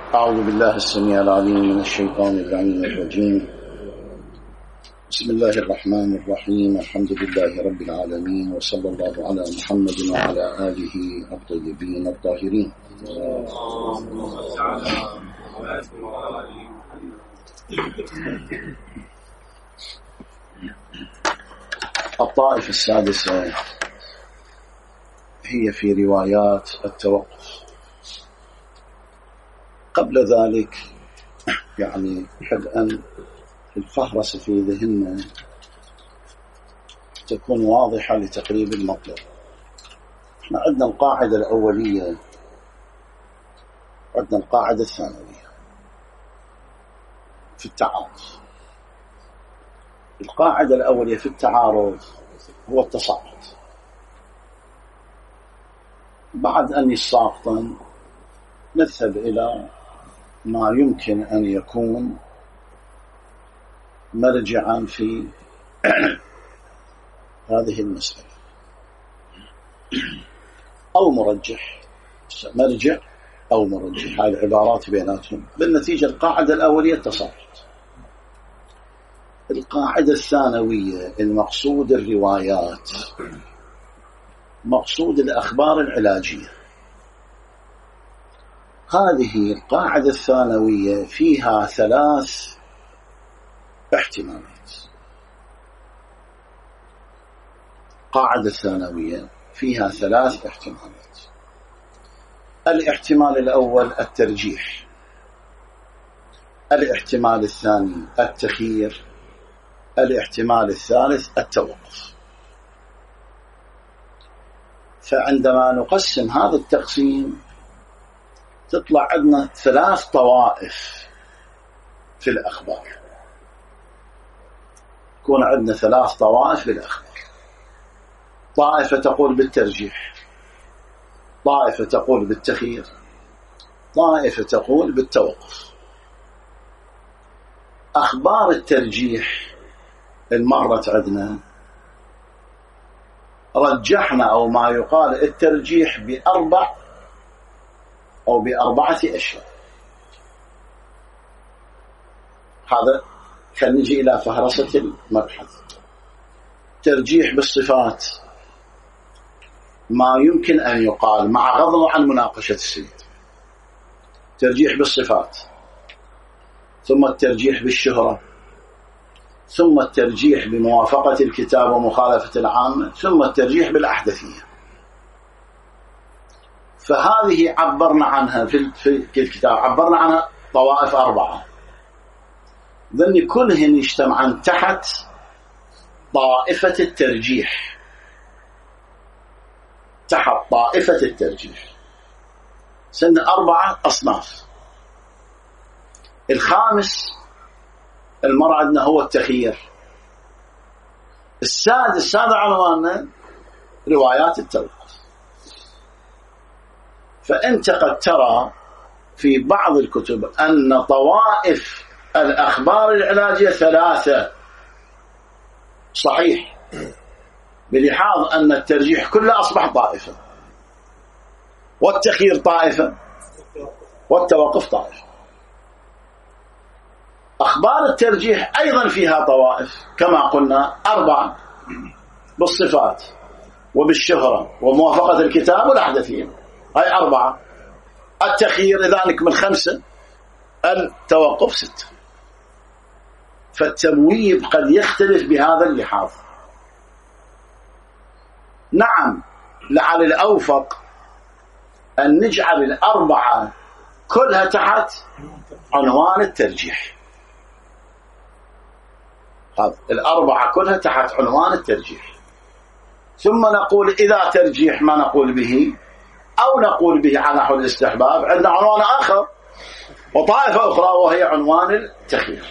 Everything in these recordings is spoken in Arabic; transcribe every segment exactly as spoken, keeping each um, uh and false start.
أعوذ بالله السميع العليم من الشيطان اللعين الرجيم. بسم الله الرحمن الرحيم. الحمد لله رب العالمين، وصلى الله على محمد وعلى آله الطيبين الطاهرين. الطائفة السادسة هي في روايات التوقف. قبل ذلك يعني أحب أن الفهرسة في ذهننا تكون واضحة لتقريب المطلب. احنا عندنا القاعدة الأولية، عندنا القاعدة الثانوية في التعارض. القاعدة الأولية في التعارض هو التصاعد. بعد أن يساقطن نذهب إلى ما يمكن أن يكون مرجعا في هذه المسألة أو مرجح، مرجع أو مرجح، هذه العبارات بيناتهم. بالنتيجة القاعدة الأولية التصاعد. القاعدة الثانوية المقصود الروايات، مقصود الأخبار العلاجية. هذه القاعدة الثانوية فيها ثلاث احتمالات. قاعدة الثانوية فيها ثلاث احتمالات. الاحتمال الأول الترجيح، الاحتمال الثاني التخيير، الاحتمال الثالث التوقف. فعندما نقسم هذا التقسيم تطلع عندنا ثلاث طوائف في الأخبار. يكون عندنا ثلاث طوائف في الأخبار. طائفة تقول بالترجيح، طائفة تقول بالتخيير، طائفة تقول بالتوقف. أخبار الترجيح المرت عندنا رجحنا أو ما يقال الترجيح بأربع أو بأربعة أشياء. هذا خلينا نجي إلى فهرسة المبحث. ترجيح بالصفات ما يمكن أن يقال مع غض عن مناقشة السيد. ترجيح بالصفات، ثم الترجيح بالشهرة، ثم الترجيح بموافقة الكتاب ومخالفة العامة، ثم الترجيح بالأحدثية. فهذه عبرنا عنها في الكتاب، عبرنا عنها طوائف أربعة، ذن كلهن يجتمعن تحت طائفة الترجيح، تحت طائفة الترجيح. سنة أربعة أصناف. الخامس المرء عندنا هو التخيير. السادس هذا عنواننا روايات التوقف. فأنت قد ترى في بعض الكتب أن طوائف الأخبار العلاجية ثلاثة، صحيح، بلحاظ أن الترجيح كله أصبح طائفة، والتخيير طائفة، والتوقف طائفة. أخبار الترجيح أيضا فيها طوائف كما قلنا أربعة، بالصفات وبالشهرة وموافقة الكتاب والأحدثية، هاي أربعة. التخيير إذا نكمل خمسة، التوقف ستة. فالتبويب قد يختلف بهذا اللحاظ. نعم، لعل الأوفق أن نجعل الأربعة كلها تحت عنوان الترجيح. هذا الأربعة كلها تحت عنوان الترجيح، ثم نقول إذا ترجيح ما نقول به أو نقول به على نحو الاستحباب عندنا عنوان آخر وطائفة أخرى وهي عنوان التخيير.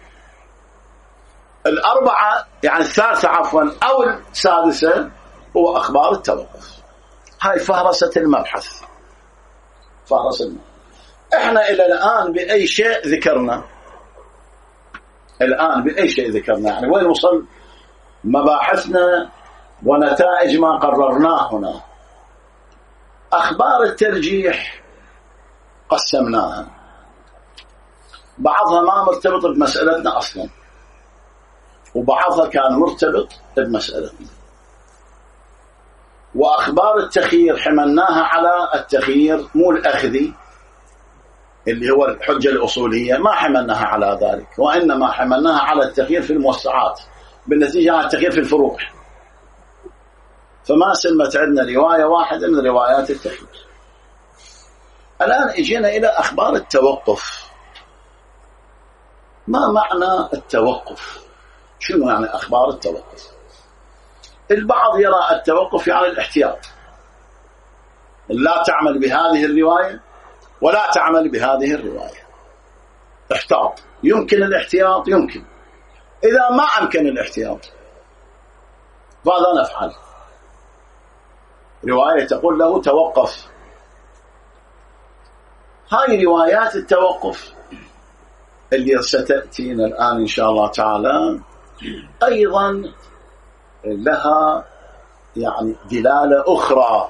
الأربعة يعني الثالثة عفوا أو السادسة هو أخبار التوقف. هاي فهرسة المبحث، فهرسة المبحث. إحنا إلى الآن بأي شيء ذكرنا؟ الآن بأي شيء ذكرنا؟ يعني وين وصل مباحثنا ونتائج ما قررناه هنا؟ أخبار الترجيح قسمناها بعضها ما مرتبط بمسألتنا أصلا، وبعضها كان مرتبط بمسألتنا. وأخبار التخيير حملناها على التخيير مو الأخذي اللي هو الحجة الأصولية، ما حملناها على ذلك، وإنما حملناها على التخيير في الموسعات، بالنتيجة على التخيير في الفروع. فما سلمت عندنا رواية واحدة من روايات التخيير. الآن اجينا إلى أخبار التوقف. ما معنى التوقف؟ شنو يعني أخبار التوقف؟ البعض يرى التوقف يعني الاحتياط، لا تعمل بهذه الرواية ولا تعمل بهذه الرواية، احتاط. يمكن الاحتياط؟ يمكن. إذا ما أمكن الاحتياط ماذا نفعل؟ رواية تقول له توقف. هاي روايات التوقف اللي ستأتينا الآن إن شاء الله تعالى أيضا لها يعني دلالة أخرى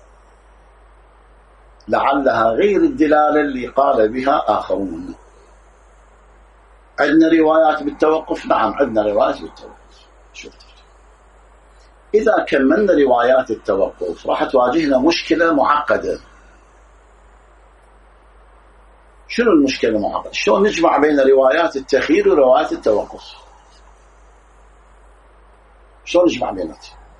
لعلها غير الدلالة اللي قال بها آخرون. عندنا روايات بالتوقف؟ نعم عندنا روايات بالتوقف. شوف، إذا كملنا روايات التوقف راح تواجهنا مشكلة معقدة. شنو المشكلة المعقدة؟ شلون نجمع بين روايات التخيير وروايات التوقف؟ شلون نجمع بيناتهم؟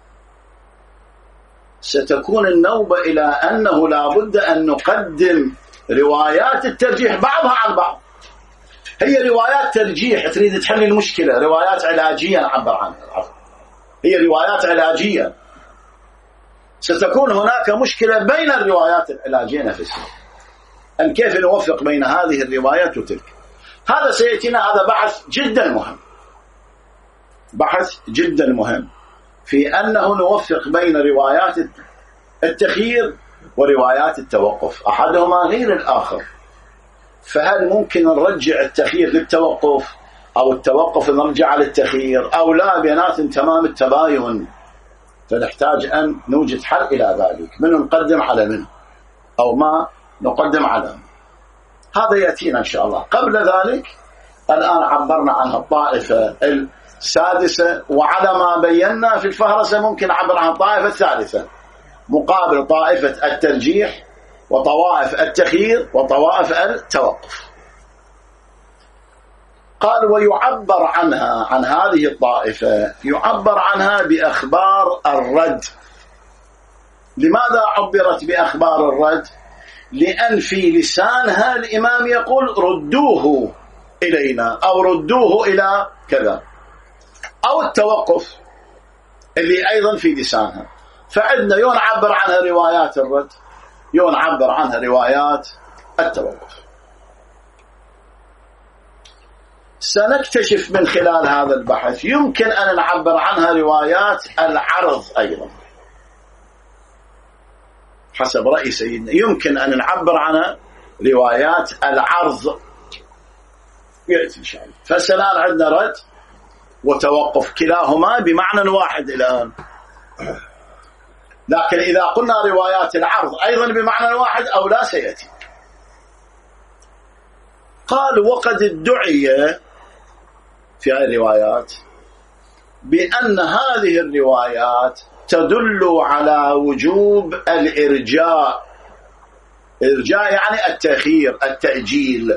ستكون النوبة إلى أنه لا بد أن نقدم روايات الترجيح بعضها عن بعض. هي روايات ترجيح تريد تحل المشكلة، روايات علاجية نعبر عنها، هي روايات علاجية. ستكون هناك مشكلة بين الروايات العلاجية نفسها، أن كيف نوفق بين هذه الروايات وتلك. هذا سيأتينا، هذا بحث جدا مهم، بحث جدا مهم في أنه نوفق بين روايات التخيير وروايات التوقف، أحدهما غير الآخر. فهل ممكن نرجع التخيير للتوقف أو التوقف نرجع للتخيير أو لا؟ بينات تمام التباين. فنحتاج أن نوجد حل إلى ذلك، من نقدم على من أو ما نقدم على من. هذا يأتينا إن شاء الله. قبل ذلك الآن عبرنا عنها الطائفة السادسة، وعلى ما بينا في الفهرسة ممكن نعبر عن الطائفة الثالثة مقابل طائفة الترجيح وطوائف التخيير وطوائف التوقف. قال ويعبر عنها، عن هذه الطائفة يعبر عنها بأخبار الرد. لماذا عبرت بأخبار الرد؟ لأن في لسانها الإمام يقول ردوه إلينا أو ردوه إلى كذا، أو التوقف اللي أيضا في لسانها. فعندنا يون عبر عنها روايات الرد، يون عبر عنها روايات التوقف. سنكتشف من خلال هذا البحث يمكن أن نعبر عنها روايات العرض أيضا حسب رأي سيدنا، يمكن أن نعبر عنها روايات العرض يأتي إن شاء الله. فالسلام عندنا رد وتوقف كلاهما بمعنى واحد الآن، لكن إذا قلنا روايات العرض أيضا بمعنى واحد أو لا سيأتي. قال وقد ادعي في هذه الروايات بأن هذه الروايات تدل على وجوب الإرجاء. إرجاء يعني التأخير، التأجيل،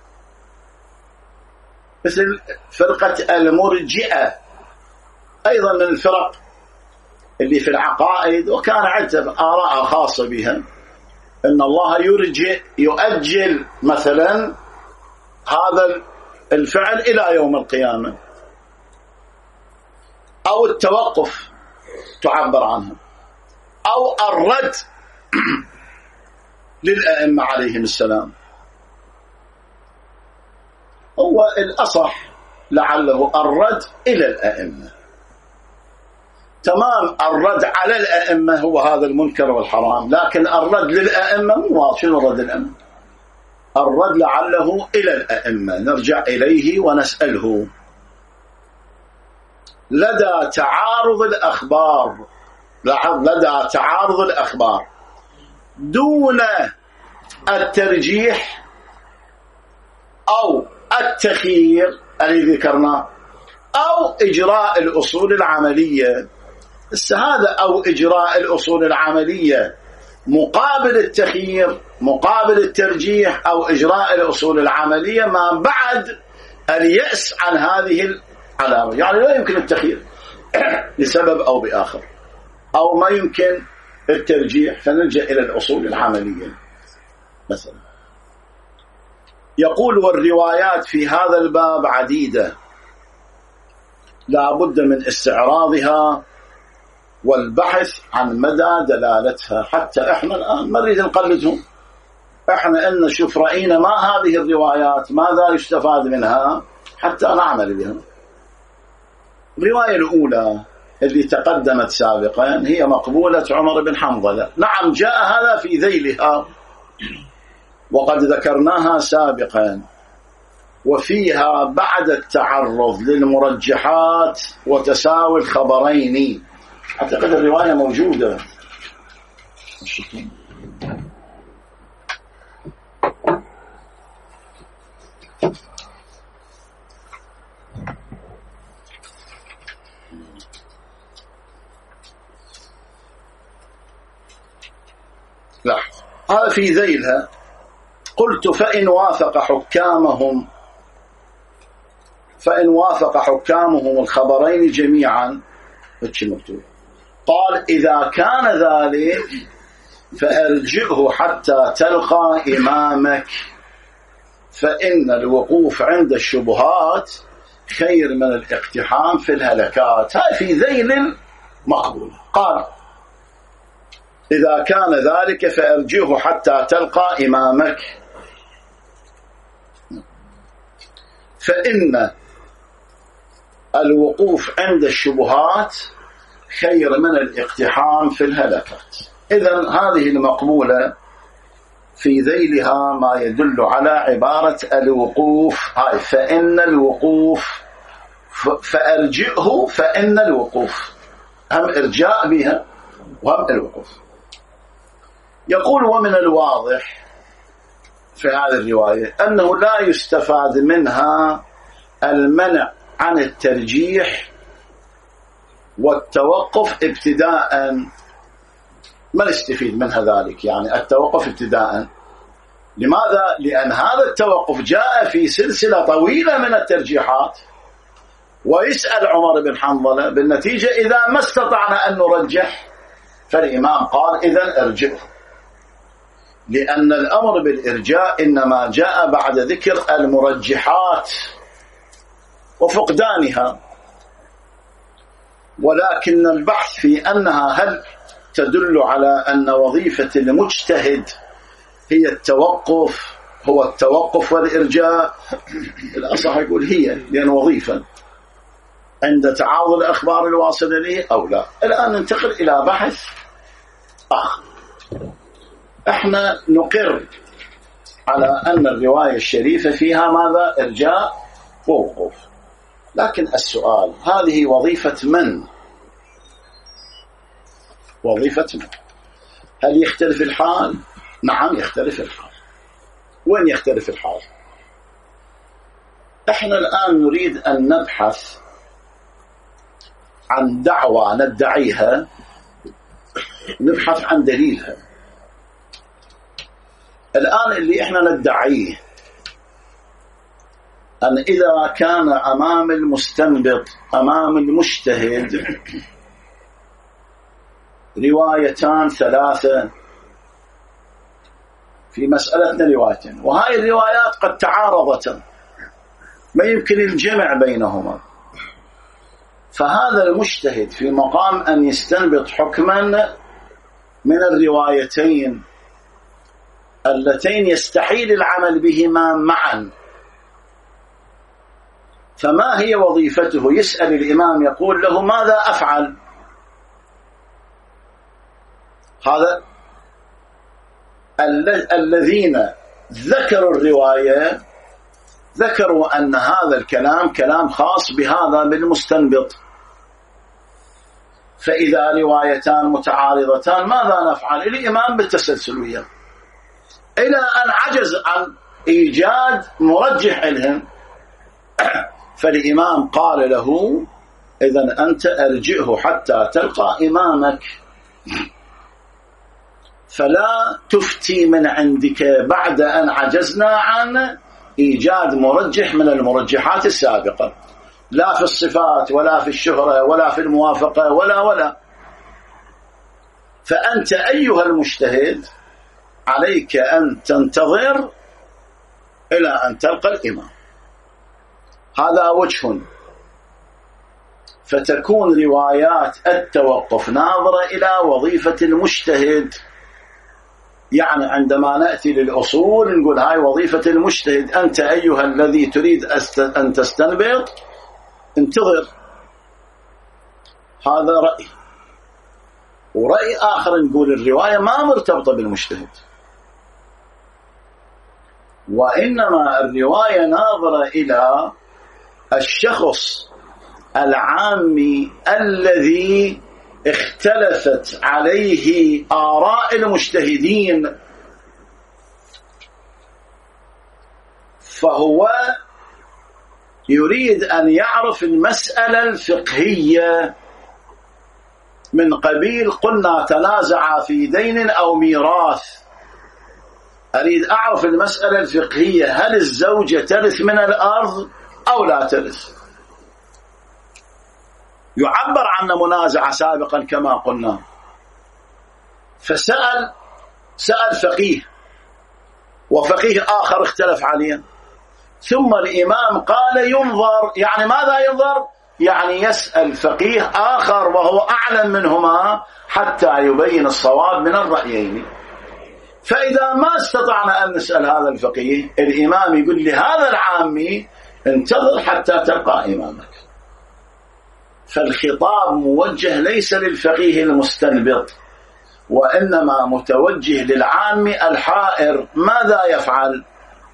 مثل فرقة المرجئة أيضا من الفرق اللي في العقائد، وكان عدة آراء خاصة بها، أن الله يرجئ يؤجل مثلا هذا الفعل إلى يوم القيامة، أو التوقف تعبر عنه، أو الرد للأئمة عليهم السلام. هو الأصح لعله الرد إلى الأئمة. تمام، الرد على الأئمة هو هذا المنكر والحرام، لكن الرد للأئمة مو واضح. شنو الرد للأئمة؟ الرد لعله إلى الأئمة، نرجع إليه ونسأله لدى تعارض الأخبار، لدى تعارض الأخبار دون الترجيح أو التخيير الذي ذكرناه أو إجراء الأصول العملية. بس هذا أو إجراء الأصول العملية مقابل التخيير مقابل الترجيح أو إجراء الأصول العملية ما بعد اليأس عن هذه العلامة. يعني لا يمكن التخيير لسبب أو بآخر، أو ما يمكن الترجيح فنلجأ إلى الأصول العملية مثلا. يقول والروايات في هذا الباب عديدة لا بد من استعراضها والبحث عن مدى دلالتها. حتى احنا الآن ما نريد نقلدهم، احنا ان نشوف رأينا ما هذه الروايات ماذا يستفاد منها حتى نعمل بها. الرواية الأولى اللي تقدمت سابقا هي مقبولة عمر بن حنظلة. نعم جاء هذا في ذيلها وقد ذكرناها سابقا، وفيها بعد التعرض للمرجحات وتساوي الخبرين. أعتقد الرواية موجودة. لاحظ هذا في ذيلها. قلت فإن وافق حكامهم فإن وافق حكامهم الخبرين جميعا مكتوب. قال إذا كان ذلك فأرجئه حتى تلقى إمامك، فإن الوقوف عند الشبهات خير من الاقتحام في الهلكات. هاي في ذيل مقبول. قال إذا كان ذلك فأرجئه حتى تلقى إمامك، فإن الوقوف عند الشبهات خير من الاقتحام في الهلكات. إذن هذه المقبولة في ذيلها ما يدل على عبارة الوقوف. هاي فإن الوقوف فأرجئه، فإن الوقوف هم إرجاء بها وهم الوقوف. يقول ومن الواضح في هذه الرواية أنه لا يستفاد منها المنع عن الترجيح والتوقف ابتداء. ما نستفيد منها ذلك، يعني التوقف ابتداء. لماذا؟ لأن هذا التوقف جاء في سلسلة طويلة من الترجيحات، ويسأل عمر بن حنظلة بالنتيجة إذا ما استطعنا أن نرجح فالإمام قال إذن ارجعه، لأن الأمر بالإرجاء إنما جاء بعد ذكر المرجحات وفقدانها، ولكن البحث في أنها هل تدل على أن وظيفة المجتهد هي التوقف هو التوقف والإرجاء. الأصح يقول هي، لأن وظيفة عند تعارض الأخبار الواصلة له أو لا. الآن ننتقل إلى بحث آخر. احنا نقر على أن الرواية الشريفة فيها ماذا؟ إرجاء ووقوف. لكن السؤال هذه وظيفة من؟ وظيفة من؟ هل يختلف الحال؟ نعم يختلف الحال. وين يختلف الحال؟ احنا الآن نريد أن نبحث عن دعوة ندعيها، نبحث عن دليلها. الآن اللي احنا ندعيه أن إذا كان أمام المستنبط أمام المجتهد روايتان ثلاثة في مسألتنا روايتين، وهاي الروايات قد تعارضتا ما يمكن الجمع بينهما، فهذا المجتهد في مقام أن يستنبط حكما من الروايتين اللتين يستحيل العمل بهما معا، فما هي وظيفته؟ يسأل الإمام يقول له ماذا أفعل؟ هذا الذين ذكروا الرواية ذكروا أن هذا الكلام كلام خاص بهذا بالمستنبط، فإذا روايتان متعارضتان ماذا نفعل؟ الإمام بالتسلسلية إلى أن عجز عن إيجاد مرجح لهم فالإمام قال له إذن أنت أرجئه حتى تلقى إمامك، فلا تفتي من عندك بعد أن عجزنا عن إيجاد مرجح من المرجحات السابقة، لا في الصفات ولا في الشهرة ولا في الموافقة ولا ولا. فأنت أيها المجتهد عليك أن تنتظر إلى أن تلقى الإمام. هذا وجه. فتكون روايات التوقف ناظرة إلى وظيفة المجتهد. يعني عندما نأتي للأصول نقول هاي وظيفة المجتهد، أنت أيها الذي تريد أن تستنبط انتظر. هذا رأي. ورأي آخر نقول الرواية ما مرتبطة بالمجتهد، وإنما الرواية ناظرة إلى الشخص العامي الذي اختلفت عليه آراء المجتهدين، فهو يريد أن يعرف المسألة الفقهية من قبيل قلنا تنازع في دين أو ميراث، أريد أعرف المسألة الفقهية، هل الزوجة ترث من الأرض أو لا ترث؟ يعبر عن منازعة سابقا كما قلنا. فسأل سأل فقيه وفقيه آخر اختلف عليه، ثم الإمام قال ينظر. يعني ماذا ينظر؟ يعني يسأل فقيه آخر وهو أعلم منهما حتى يبين الصواب من الرأيين. فإذا ما استطعنا أن نسأل هذا الفقيه، الإمام يقول لهذا العامي انتظر حتى تلقى إمامك. فالخطاب موجه ليس للفقيه المستنبط، وإنما متوجه للعامي الحائر ماذا يفعل.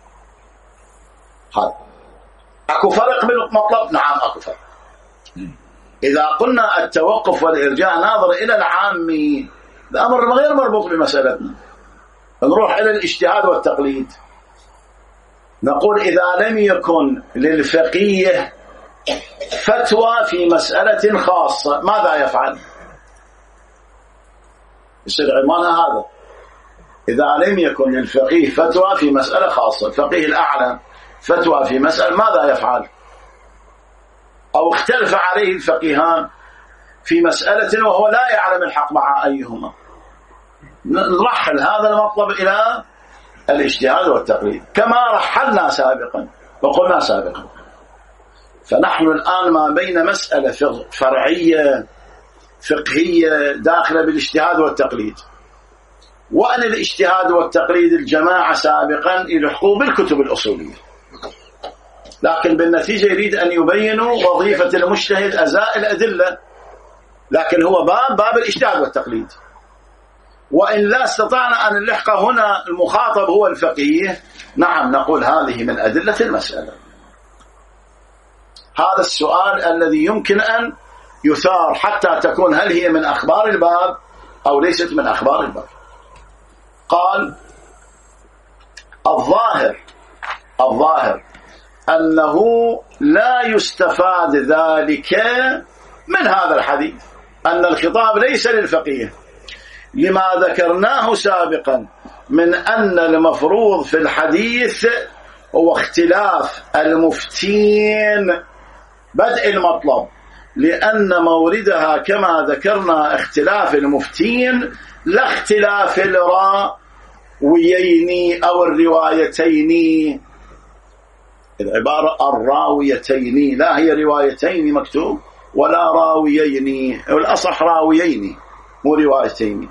هذا أكو فرق بالمطلب؟ نعم أكو فرق. إذا قلنا التوقف والإرجاع ناظر إلى العامي، الأمر غير مربوط بمسألتنا. نروح إلى الاجتهاد والتقليد، نقول إذا لم يكن للفقيه فتوى في مسألة خاصة ماذا يفعل؟ يصير عنوانها هذا. إذا لم يكن للفقيه فتوى في مسألة خاصة، الفقيه الأعلم فتوى في مسألة ماذا يفعل؟ أو اختلف عليه الفقيهان في مسألة وهو لا يعلم الحق مع أيهما، نرحل هذا المطلب إلى الاجتهاد والتقليد كما رحلنا سابقا وقلنا سابقا. فنحن الآن ما بين مسألة فرعية فقهية داخلة بالاجتهاد والتقليد، وأن الاجتهاد والتقليد الجماعة سابقا يلحقوا بالكتب الأصولية، لكن بالنتيجة يريد أن يبينوا وظيفة المجتهد أزاء الأدلة، لكن هو باب باب الاجتهاد والتقليد. وإن لا استطعنا أن نلحق هنا المخاطب هو الفقيه، نعم نقول هذه من أدلة المسألة. هذا السؤال الذي يمكن أن يثار حتى تكون هل هي من أخبار الباب أو ليست من أخبار الباب. قال الظاهر الظاهر أنه لا يستفاد ذلك من هذا الحديث، أن الخطاب ليس للفقيه، لما ذكرناه سابقا من أن المفروض في الحديث هو اختلاف المفتين بدء المطلب، لأن موردها كما ذكرنا اختلاف المفتين لا اختلاف الراويين أو الروايتين. العبارة الراويتين، لا هي روايتين مكتوب ولا راويين، والأصح راويين مو روايتين.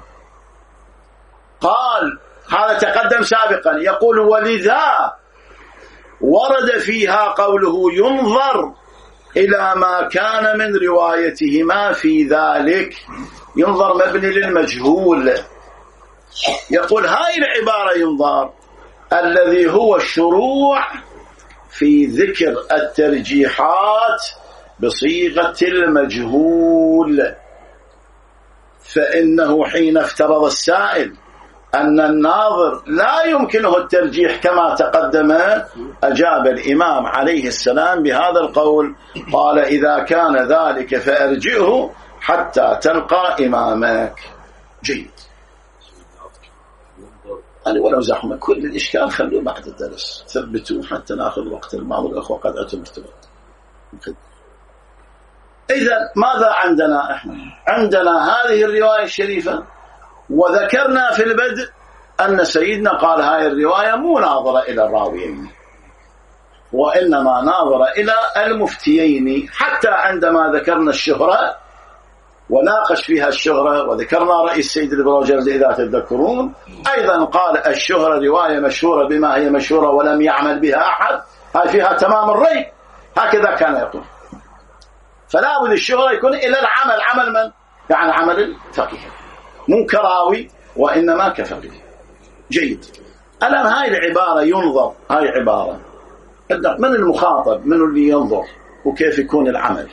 قال هذا تقدم سابقا، يقول ولذا ورد فيها قوله ينظر إلى ما كان من روايتهما في ذلك. ينظر مبني للمجهول. يقول هاي العبارة ينظر الذي هو الشروع في ذكر الترجيحات بصيغة المجهول، فإنه حين افترض السائل أن الناظر لا يمكنه الترجيح كما تقدم، أجاب الإمام عليه السلام بهذا القول، قال إذا كان ذلك فأرجئه حتى تلقى إمامك. جيد. أنا ولو زحمة كل الإشكال خلوه بعد الدرس، ثبتوه حتى نأخذ وقت الماء والأخوة قد أتوا مرتبط. إذا ماذا عندنا إحنا؟ عندنا هذه الرواية الشريفة، وذكرنا في البدء أن سيدنا قال هاي الرواية مو ناظرة إلى الراويين، وإنما ناظرة إلى المفتيين. حتى عندما ذكرنا الشهرة وناقش فيها الشهرة وذكرنا رأي السيد البروجرد إذا تذكرون، أيضا قال الشهرة رواية مشهورة بما هي مشهورة ولم يعمل بها أحد، هاي فيها تمام الرأي، هكذا كان يقول. فلا بد الشهرة يكون إلى العمل. عمل من؟ يعني عمل الفقيه، مو كراوي وإنما كفقيه. جيد. الآن هاي العبارة ينظر، هاي عبارة من المخاطب، من اللي ينظر، وكيف يكون العمل.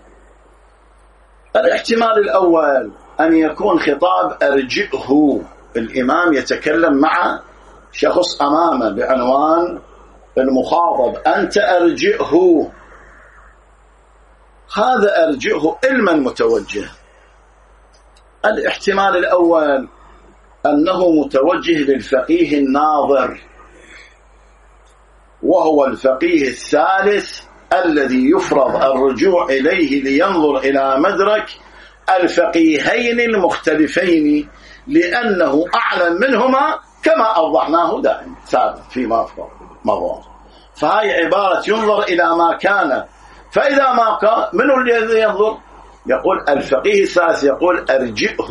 الاحتمال الأول أن يكون خطاب أرجئه، الإمام يتكلم مع شخص أمامه بعنوان المخاطب، أنت أرجئه. هذا أرجئه علما متوجه. الاحتمال الأول أنه متوجه للفقيه الناظر، وهو الفقيه الثالث الذي يفرض الرجوع إليه لينظر إلى مدرك الفقيهين المختلفين، لأنه أعلم منهما كما أوضحناه دائما ثابت فيما مضى. فهي عبارة ينظر إلى ما كان، فإذا ما كان من الذي ينظر؟ يقول الفقيه الثالث يقول أرجئه.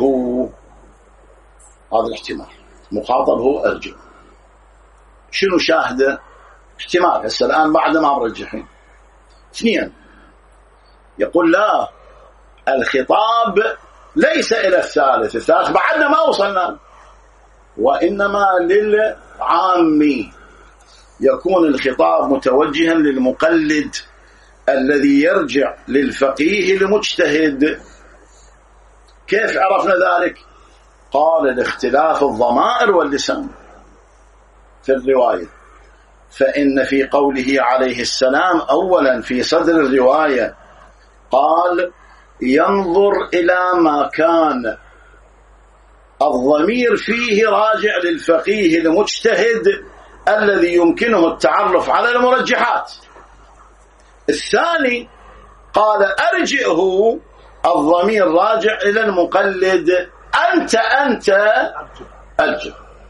هذا الاحتمال، مخاطب هو أرجئه. شنو شاهده؟ احتمال هسه الآن بعد ما مرجحين. اثنين، يقول لا، الخطاب ليس إلى الثالث، الثالث بعدنا ما وصلنا، وإنما للعامي. يكون الخطاب متوجها للمقلد الذي يرجع للفقيه المجتهد. كيف عرفنا ذلك؟ قال الاختلاف الضمائر واللسان في الرواية، فإن في قوله عليه السلام أولا في صدر الرواية قال ينظر إلى ما كان، الضمير فيه راجع للفقيه المجتهد الذي يمكنه التعرف على المرجحات. الثاني قال أرجئه، الضمير راجع إلى المقلد، أنت أنت أرجع.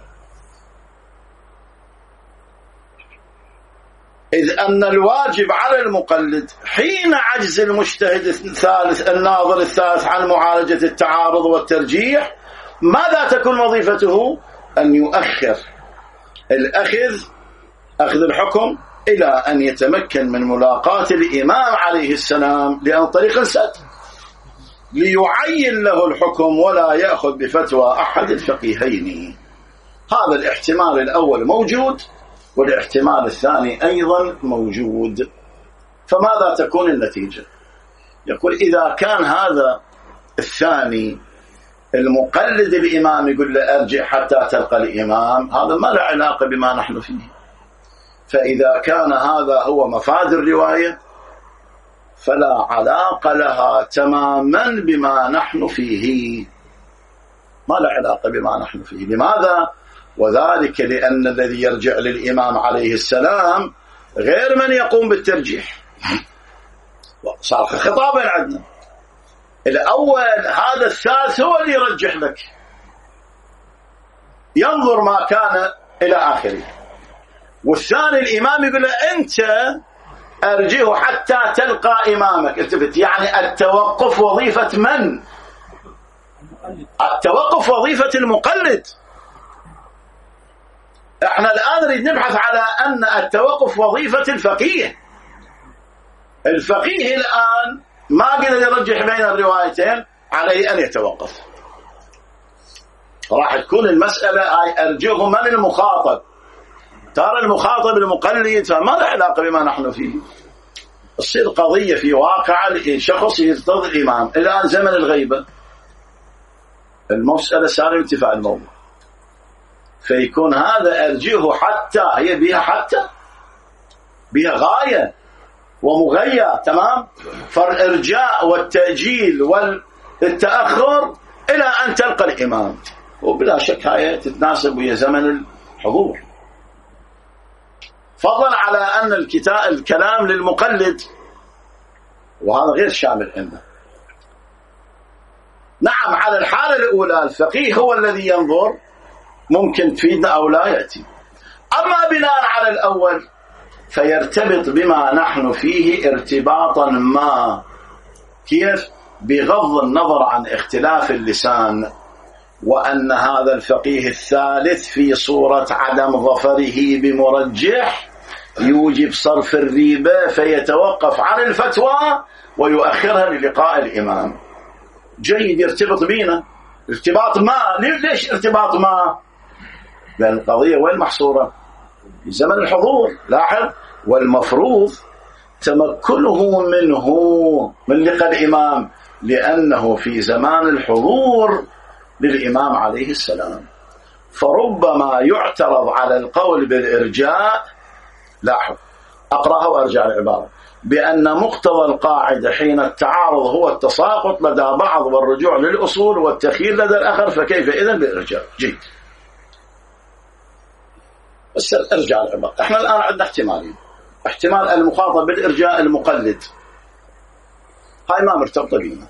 إذ أن الواجب على المقلد حين عجز المجتهد الثالث الناظر الثالث عن معالجة التعارض والترجيح، ماذا تكون وظيفته؟ أن يؤخر الأخذ أخذ الحكم إلى أن يتمكن من ملاقاة الإمام عليه السلام لأن طريق السد، ليعين له الحكم ولا يأخذ بفتوى أحد الفقيهين. هذا الاحتمال الأول موجود، والاحتمال الثاني أيضا موجود. فماذا تكون النتيجة؟ يقول إذا كان هذا الثاني المقلد الإمام يقول له أرجع حتى تلقى الإمام، هذا ما له علاقة بما نحن فيه. فإذا كان هذا هو مفاد الرواية فلا علاقة لها تماما بما نحن فيه، ما له علاقة بما نحن فيه. لماذا؟ وذلك لأن الذي يرجع للإمام عليه السلام غير من يقوم بالترجيح. صار خطابين عندنا، الأول هذا الثالث هو اللي يرجح لك، ينظر ما كان إلى آخره، والثاني الإمام يقول له أنت أرجه حتى تلقى إمامك. التفت، يعني التوقف وظيفة من؟ التوقف وظيفة المقلد. احنا الآن نريد نبحث على أن التوقف وظيفة الفقيه. الفقيه الآن ما قدر يرجح بين الروايتين، عليه أن يتوقف. راح تكون المسألة أي أرجه من المخاطب، ترى المخاطب المقلد فما له علاقة بما نحن فيه. تصير قضية في واقع شخص يرتضي الإمام الآن زمن الغيبة، المسألة صار انتفاع الموضوع، فيكون هذا أرجيه حتى، هي بها حتى بها غاية ومغية، تمام. فالإرجاء والتأجيل والتأخر إلى أن تلقى الإمام، وبلا شك هاي تتناسب ويا زمن الحضور، فضلا على أن الكتاب الكلام للمقلد، وهذا غير شامل عنده. نعم، على الحالة الأولى الفقيه هو الذي ينظر ممكن تفيدنا أو لا يأتي. أما بناء على الأول فيرتبط بما نحن فيه ارتباطا ما، كيف؟ بغض النظر عن اختلاف اللسان، وأن هذا الفقيه الثالث في صورة عدم ظفره بمرجح يوجب صرف الريبة، فيتوقف عن الفتوى ويؤخرها للقاء الإمام. جيد، يرتبط بينا ارتباط ما. ليش ارتباط ما؟ لأن القضية وين محصورة؟ في زمن الحضور. لاحظ، والمفروض تمكنه منه من لقاء الإمام، لأنه في زمان الحضور للإمام عليه السلام. فربما يعترض على القول بالإرجاء. لاحظ، أقرأها وأرجع العبارة: بأن مقتضى القاعدة حين التعارض هو التساقط لدى بعض والرجوع للأصول والتخيير لدى الآخر، فكيف إذن بالإرجاء؟ جيد، بس ارجع العبارة. احنا الآن عندنا احتمالين: احتمال المخاطب بالإرجاء المقلد، هاي ما مرتبطة بينا.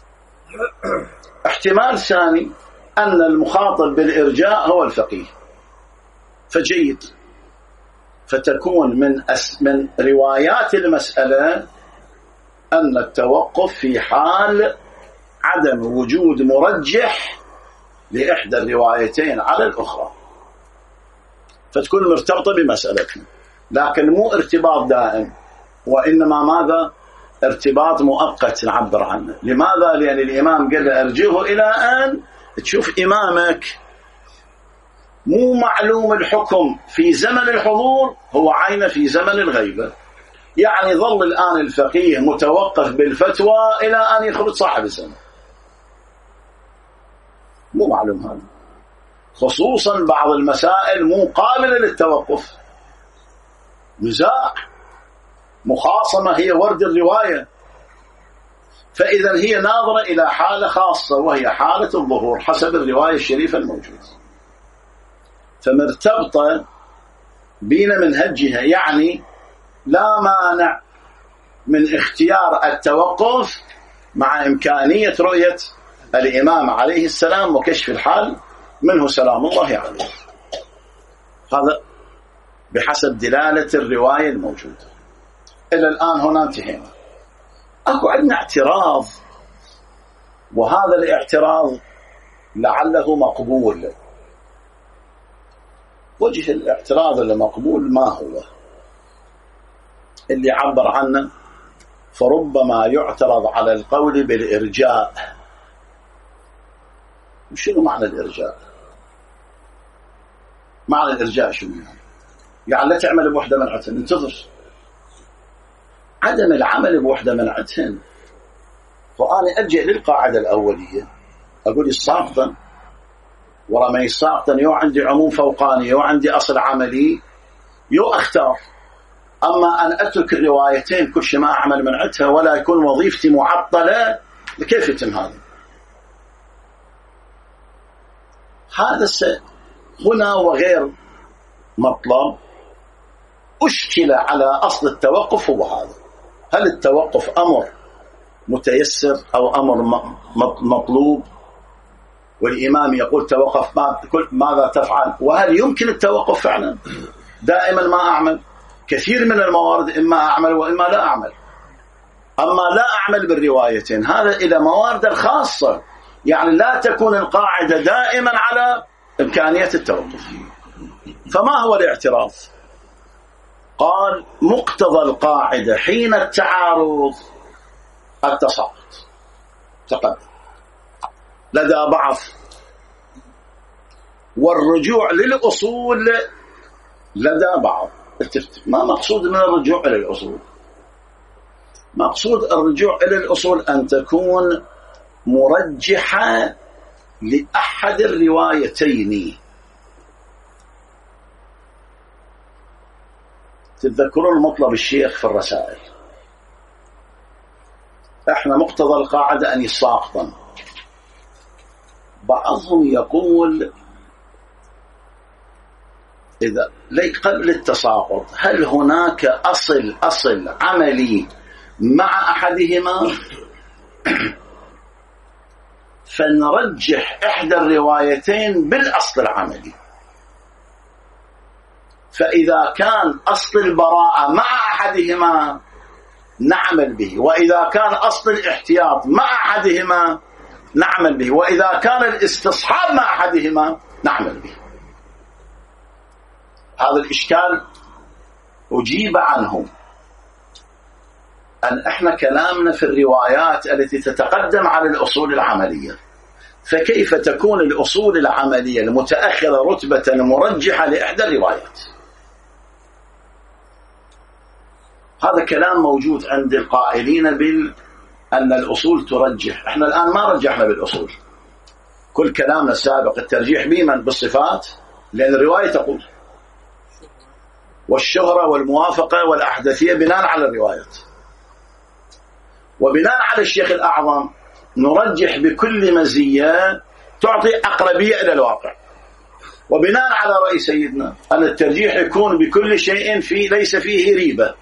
احتمال ثاني أن المخاطب بالإرجاء هو الفقيه، فجيد، فتكون من أس من روايات المسألة أن التوقف في حال عدم وجود مرجح لإحدى الروايتين على الأخرى، فتكون مرتبطة بمسألتنا، لكن مو ارتباط دائم، وإنما ماذا؟ ارتباط مؤقت نعبر عنه. لماذا؟ لأن الإمام قال أرجيه إلى أن تشوف إمامك. مو معلوم الحكم في زمن الحضور هو عين في زمن الغيبة، يعني ظل الآن الفقيه متوقف بالفتوى إلى أن يخرج صاحب السنة، مو معلوم هذا، خصوصا بعض المسائل مو قابلة للتوقف، نزاع، مخاصمة، هي ورد الرواية. فإذا هي ناظرة إلى حالة خاصة وهي حالة الظهور حسب الرواية الشريفة الموجودة، فمرتبطة بين منهجها، يعني لا مانع من اختيار التوقف مع إمكانية رؤية الإمام عليه السلام وكشف الحال منه سلام الله عليه. هذا بحسب دلالة الرواية الموجودة. إلى الآن هنا انتهينا. أكو عندنا اعتراض، وهذا الاعتراض لعله مقبول. وجه الاعتراض المقبول ما هو؟ اللي عبر عنه: فربما يعترض على القول بالإرجاء. وشنو معنى الإرجاء؟ معنى الإرجاء شنو يعني؟ يعني لا تعمل بوحدة منعتهن، انتظر. عدم العمل بوحدة منعتهن، فأنا ألجأ للقاعدة الأولية، أقول الساقطا ورا ما يساقطا، يو عندي عموم فوقاني، يو عندي أصل عملي، يو أختار. أما أن أترك الروايتين كل شيء ما أعمل منعتها ولا يكون وظيفتي معطلة، كيف يتم هذا؟ هذا هنا وغير مطلب أشكل على أصل التوقف. هو هذا: هل التوقف أمر متيسر أو أمر مطلوب؟ والإمام يقول توقف، ماذا تفعل؟ وهل يمكن التوقف فعلا؟ دائما ما أعمل، كثير من الموارد إما أعمل وإما لا أعمل. أما لا أعمل بالروايتين، هذا إلى موارد الخاصة، يعني لا تكون القاعدة دائما على إمكانية التوقف. فما هو الاعتراض؟ قال: مقتضى القاعدة حين التعارض التساقط تقدم لدى بعض، والرجوع للأصول لدى بعض. ما مقصود من الرجوع إلى الأصول؟ مقصود الرجوع إلى الأصول أن تكون مرجحة لأحد الروايتين، تتذكرون مطلب الشيخ في الرسائل، احنا مقتضى القاعدة أن يساقطا. بعضهم يقول إذا قبل التساقط هل هناك أصل أصل عملي مع أحدهما فنرجح إحدى الروايتين بالأصل العملي، فإذا كان أصل البراءة مع أحدهما نعمل به، وإذا كان أصل الاحتياط مع أحدهما نعمل به، وإذا كان الاستصحاب مع أحدهما نعمل به. هذا الإشكال أجيب عنه، أن إحنا كلامنا في الروايات التي تتقدم على الأصول العملية، فكيف تكون الأصول العملية المتأخرة رتبة مرجحة لإحدى الروايات؟ هذا كلام موجود عند القائلين بال أن الأصول ترجح. إحنا الآن ما رجحنا بالأصول، كل كلامنا السابق الترجيح بمن؟ بالصفات، لأن الرواية تقول، والشهرة والموافقة والأحدثية بناء على الروايات، وبناء على الشيخ الأعظم نرجح بكل مزية تعطي أقربية إلى الواقع، وبناء على رأي سيدنا أن الترجيح يكون بكل شيء فيه ليس فيه ريبة.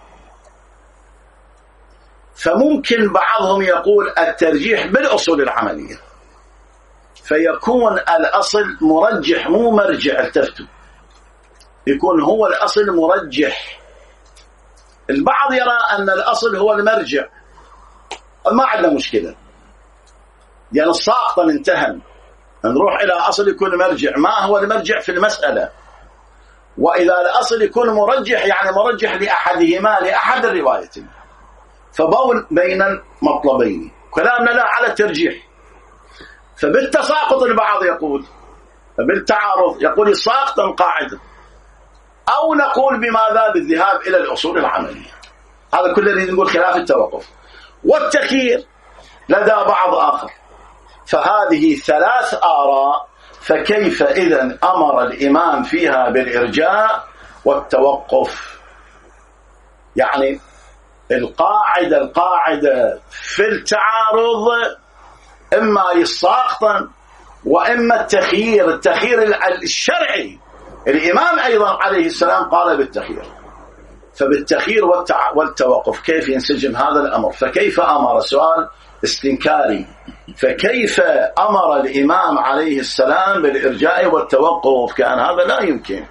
فممكن بعضهم يقول الترجيح بالأصول العملية، فيكون الأصل مرجح مو مرجع، التفتوا، يكون هو الأصل مرجح. البعض يرى أن الأصل هو المرجع، ما عندنا مشكلة، يعني الساقطا انتهى، نروح إلى أصل يكون مرجع. ما هو المرجع في المسألة؟ وإذا الأصل يكون مرجح يعني مرجح لأحدهما، لأحد الروايتين، فبون بين المطلبين. كلامنا لا على الترجيح. فبالتساقط البعض يقول، بالتعارض يقول الساقطا قاعدة، أو نقول بماذا؟ بالذهاب إلى الأصول العملية. هذا كله اللي نقول خلاف التوقف. والتخيير لدى بعض آخر. فهذه ثلاث آراء، فكيف إذن أمر الإمام فيها بالإرجاء والتوقف؟ يعني القاعدة القاعدة في التعارض إما يساقطا وإما التخيير. التخيير الشرعي الإمام أيضا عليه السلام قال بالتخيير، فبالتخيير والتوقف كيف ينسجم هذا الأمر؟ فكيف أمر؟ سؤال استنكاري. فكيف أمر الإمام عليه السلام بالإرجاء والتوقف؟ كان هذا لا يمكن.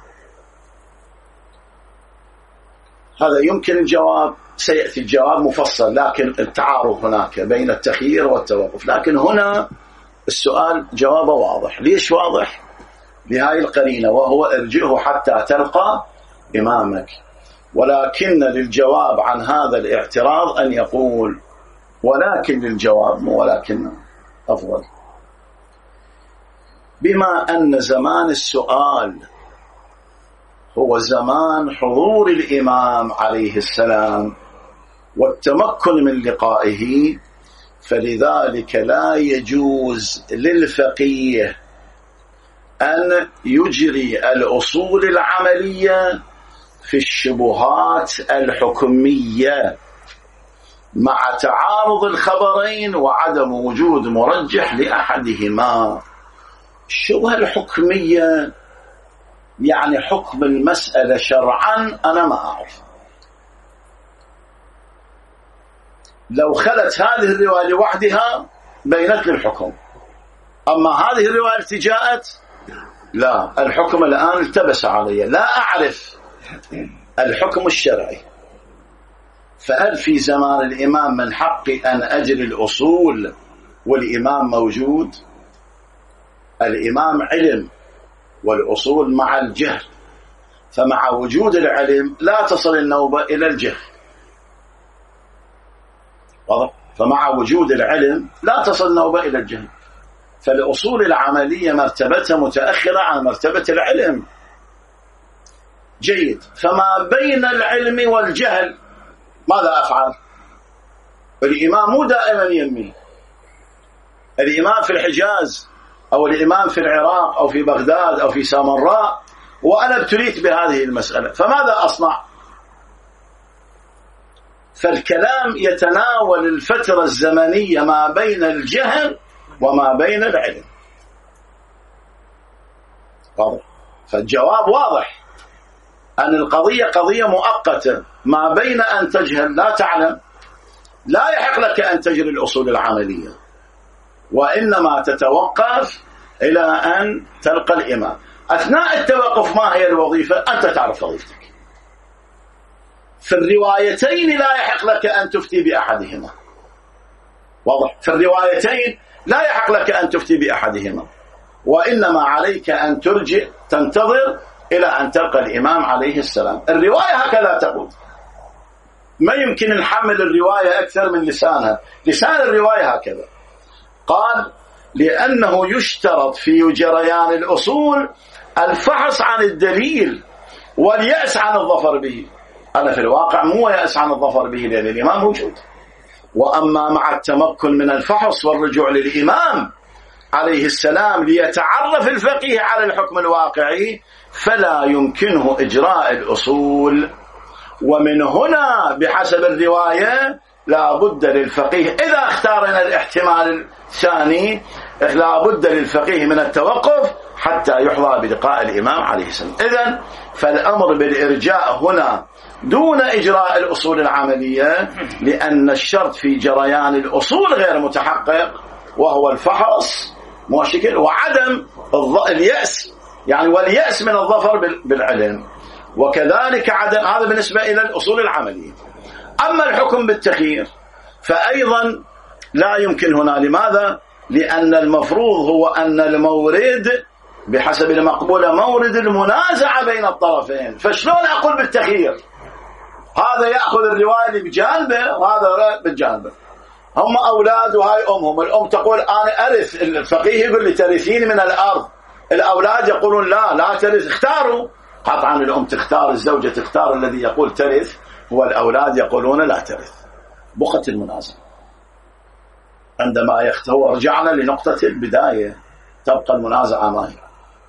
هذا يمكن الجواب، سيأتي الجواب مفصل، لكن التعارض هناك بين التخيير والتوقف. لكن هنا السؤال جوابه واضح. ليش واضح؟ لهذه القرينة، وهو ارجعه حتى تلقى إمامك. ولكن للجواب عن هذا الاعتراض أن يقول، ولكن للجواب، ولكن أفضل، بما أن زمان السؤال هو زمان حضور الإمام عليه السلام والتمكن من لقائه، فلذلك لا يجوز للفقيه أن يجري الأصول العملية في الشبهات الحكمية مع تعارض الخبرين وعدم وجود مرجح لأحدهما. الشبهة الحكمية يعني حكم المسألة شرعا أنا ما أعرف. لو خلت هذه الرواية لوحدها بينت للحكم، أما هذه الرواية التي جاءت لا، الحكم الآن التبس علي، لا أعرف الحكم الشرعي. فهل في زمان الإمام من حقي أن أجري الأصول والإمام موجود؟ الإمام علم والأصول مع الجهل، فمع وجود العلم لا تصل النوبة إلى الجهل. فمع وجود العلم لا تصل النوبة إلى الجهل. فالأصول العملية مرتبتها متأخرة عن مرتبة العلم. جيد. فما بين العلم والجهل ماذا أفعل؟ الإمام مو دائما يمي، الإمام في الحجاز أو الإمام في العراق أو في بغداد أو في سامراء، وأنا ابتليت بهذه المسألة، فماذا أصنع؟ فالكلام يتناول الفترة الزمنية ما بين الجهل وما بين العلم. واضح؟ فالجواب واضح أن القضية قضية مؤقتة ما بين أن تجهل لا تعلم، لا يحق لك أن تجري الأصول العملية، وإنما تتوقف إلى أن تلقى الإمام. أثناء التوقف ما هي الوظيفة؟ أنت تعرف وظيفتك. في الروايتين لا يحق لك أن تفتي بأحدهما. واضح؟ في الروايتين لا يحق لك أن تفتي بأحدهما، وإنما عليك أن ترجع تنتظر إلى أن تلقى الإمام عليه السلام. الرواية هكذا تقول، ما يمكن نحمل الرواية أكثر من لسانها. لسان الرواية هكذا قال: لأنه يشترط في جريان الأصول الفحص عن الدليل واليأس عن الظفر به. أنا في الواقع مو يأس عن الظفر به لأن الإمام موجود، وأما مع التمكن من الفحص والرجوع للإمام عليه السلام ليتعرف الفقيه على الحكم الواقعي فلا يمكنه إجراء الأصول. ومن هنا بحسب الرواية لا بد للفقيه، إذا اختارنا الاحتمال الثاني، لا بد للفقيه من التوقف حتى يحظى بلقاء الإمام عليه السلام. إذن فالأمر بالإرجاء هنا دون إجراء الأصول العملية، لأن الشرط في جريان الأصول غير متحقق، وهو الفحص مشكل وعدم اليأس، يعني واليأس من الظفر بالعلم، وكذلك عدم. هذا بالنسبة إلى الأصول العملية. أما الحكم بالتخيير فأيضا لا يمكن هنا. لماذا؟ لأن المفروض هو أن المورد بحسب المقبولة مورد المنازعة بين الطرفين، فشلون أقول بالتخيير؟ هذا يأخذ الرواية اللي بجانبه وهذا بجانبه، هم أولاد وهاي أمهم. الأم تقول أنا أرث، الفقيه يقول لي ترثين من الأرض، الأولاد يقولون لا لا ترث. اختاروا، قطعا الأم تختار، الزوجة تختار، الذي يقول ترث هو الأولاد يقولون لا ترث. بقت المنازعة عندما يختار. رجعنا لنقطة البداية، تبقى المنازعة ما هي.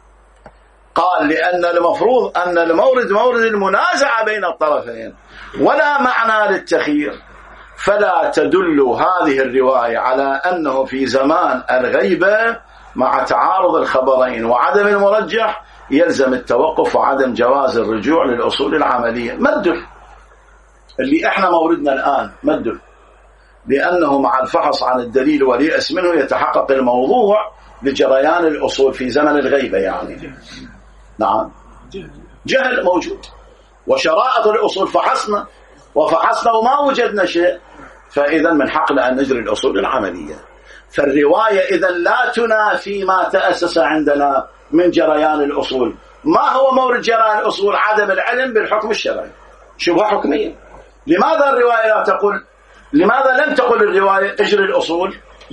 قال لأن المفروض أن المورد مورد المنازعة بين الطرفين ولا معنى للتخيير، فلا تدل هذه الرواية على أنه في زمان الغيبة مع تعارض الخبرين وعدم المرجح يلزم التوقف وعدم جواز الرجوع للأصول العملية. ما الدل؟ اللي احنا موردنا الآن ما الدل؟ لأنه مع الفحص عن الدليل واليأس منه يتحقق الموضوع لجريان الأصول في زمن الغيبة. يعني نعم جهل موجود، وشرائط الأصول فحصنا وفحصنا وما وجدنا شيء، فإذا من حقنا أن نجري الأصول العملية. فالرواية إذا لا تنافي ما تأسس عندنا من جريان الأصول. ما هو مورد جريان الأصول؟ عدم العلم بالحكم الشرعي، شبهة حكمية. لماذا الرواية لا تقول، لماذا لم تقل الرواية اجري الأصول؟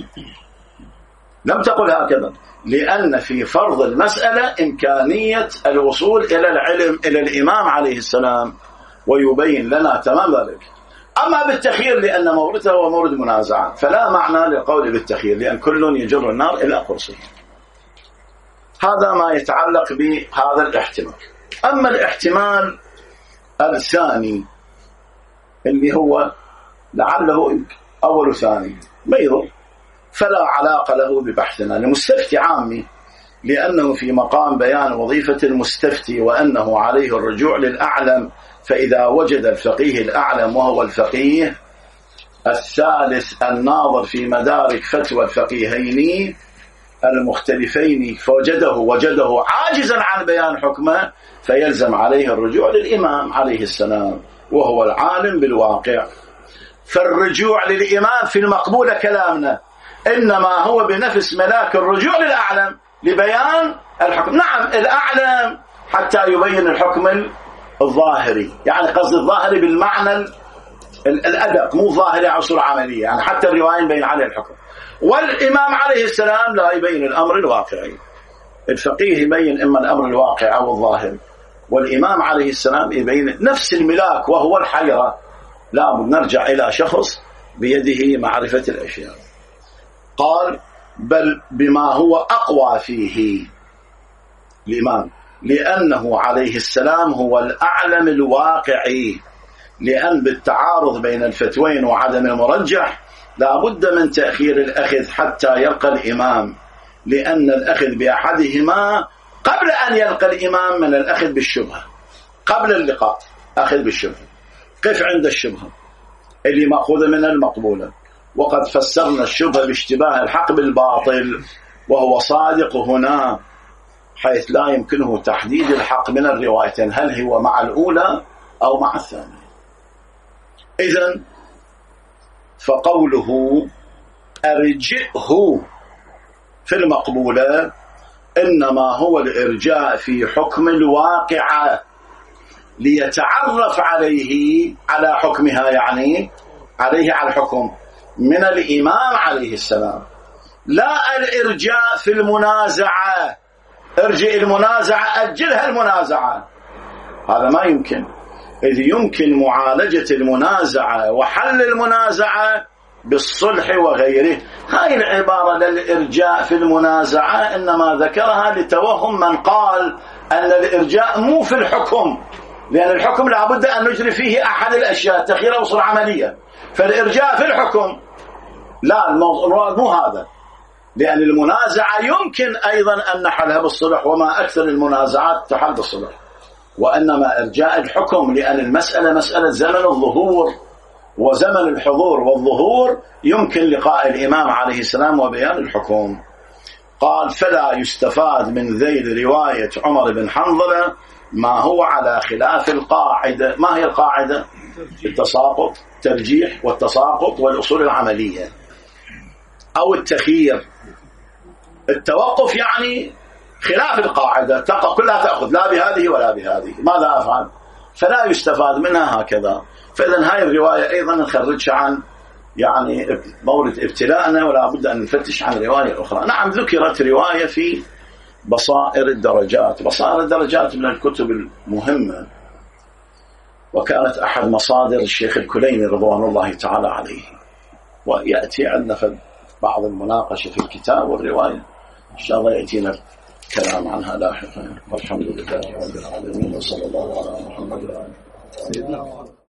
لم تقل هكذا، لأن في فرض المسألة إمكانية الوصول إلى العلم إلى الإمام عليه السلام، ويبين لنا تمام ذلك. أما بالتخيير لأن مورده هو مورد منازعة فلا معنى للقول بالتخيير، لأن كل يجر النار إلى قرصه. هذا ما يتعلق بهذا الاحتمال. أما الاحتمال الثاني اللي هو لعله أول وثاني ما يضر، فلا علاقة له ببحثنا، لمستفتي عامي، لأنه في مقام بيان وظيفة المستفتي وأنه عليه الرجوع للأعلم. فإذا وجد الفقيه الأعلم وهو الفقيه الثالث الناظر في مدارك فتوى الفقيهين المختلفين فوجده وجده عاجزا عن بيان حكمه، فيلزم عليه الرجوع للإمام عليه السلام وهو العالم بالواقع. فالرجوع للإمام في المقبولة كلامنا إنما هو بنفس ملاك الرجوع للأعلم لبيان الحكم. نعم الأعلم حتى يبين الحكم الظاهري، يعني قصد الظاهري بالمعنى الأدق، مو ظاهري عصور عملية، يعني حتى الرواية يبين عليه الحكم. والإمام عليه السلام لا يبين الأمر الواقعي. الفقيه يبين إما الأمر الواقع أو الظاهر، والإمام عليه السلام يبين نفس الملاك وهو الحيرة. لا بد نرجع إلى شخص بيده معرفة الأشياء. قال بل بما هو أقوى فيه الإمام، لأنه عليه السلام هو الأعلم الواقعي، لأن بالتعارض بين الفتوين وعدم المرجح لا بد من تأخير الأخذ حتى يلقى الإمام، لأن الأخذ بأحدهما قبل أن يلقى الإمام من الأخذ بالشبهة، قبل اللقاء أخذ بالشبهة. قف عند الشبهة اللي مأخوذة من المقبولة، وقد فسرنا الشبهة باشتباه الحق بالباطل، وهو صادق هنا حيث لا يمكنه تحديد الحق من الروايتين، هل هو مع الأولى أو مع الثانية. إذن فقوله أرجئه في المقبولة إنما هو الإرجاء في حكم الواقعة ليتعرف عليه على حكمها، يعني عليه على الحكم من الإمام عليه السلام، لا الإرجاء في المنازعة. ارجئ المنازعة، أجلها المنازعة، هذا ما يمكن. إذ يمكن معالجة المنازعة وحل المنازعة بالصلح وغيره. هاي العبارة للإرجاء في المنازعة إنما ذكرها لتوهم من قال أن الإرجاء مو في الحكم، لأن الحكم لابد أن نجري فيه أحد الأشياء التخيير وصول عملية، فالإرجاء في الحكم لا، الموضوع مو هذا، لأن المنازعة يمكن أيضا أن نحلها بالصلح، وما أكثر المنازعات تحل بالصلح، وإنما إرجاء الحكم لأن المسألة مسألة زمن الظهور وزمن الحضور والظهور، يمكن لقاء الإمام عليه السلام وبيان الحكم. قال فلا يستفاد من ذيل رواية عمر بن حنظلة ما هو على خلاف القاعدة. ما هي القاعدة؟ التساقط، ترجيح والتساقط والأصول العملية، أو التخيير. التوقف يعني خلاف القاعدة، كلها تأخذ لا بهذه ولا بهذه، ماذا أفعل؟ فلا يستفاد منها هكذا. فإذن هاي الرواية أيضا نخرجها عن يعني مورد ابتلاءنا، ولا بد أن نفتش عن رواية أخرى. نعم ذكرت رواية في بصائر الدرجات. بصائر الدرجات من الكتب المهمة، وكانت أحد مصادر الشيخ الكليني رضوان الله تعالى عليه، ويأتي عندنا بعض المناقشة في الكتاب والرواية، إن شاء الله يأتينا كلام عنها لاحقا. والحمد لله رب العالمين، وصلى الله على محمد وعلى آله.